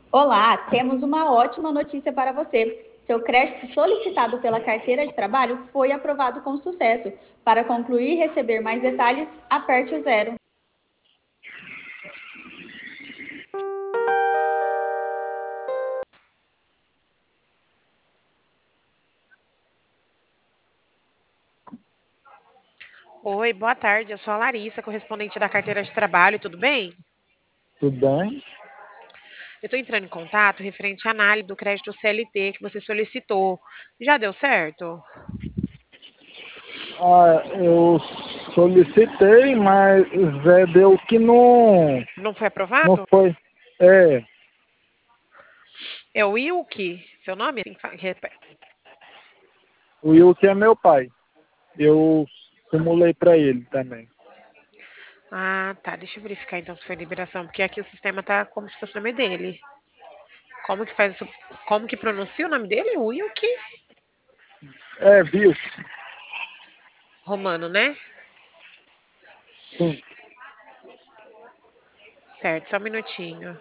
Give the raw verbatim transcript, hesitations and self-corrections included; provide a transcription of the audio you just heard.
Olá, temos uma ótima notícia para você. Seu crédito solicitado pela carteira de trabalho foi aprovado com sucesso. Para concluir e receber mais detalhes, aperte o zero. Oi, boa tarde. Eu sou a Larissa, correspondente da carteira de trabalho, tudo bem? Tudo bem? Eu estou entrando em contato referente à análise do crédito C L T que você solicitou. Já deu certo? Ah, eu solicitei, mas Zé deu que não, Não foi não aprovado? foi. É, É o Wilke, seu nome? Assim que fa- repete. o Wilson é meu pai. Eu simulei para ele também. Ah, tá. Deixa eu verificar então se foi liberação, porque aqui o sistema tá como se fosse o nome dele. Como que faz isso? Como que pronuncia o nome dele? Wilke? É, viu? Romano, né? Sim. Certo, só um minutinho.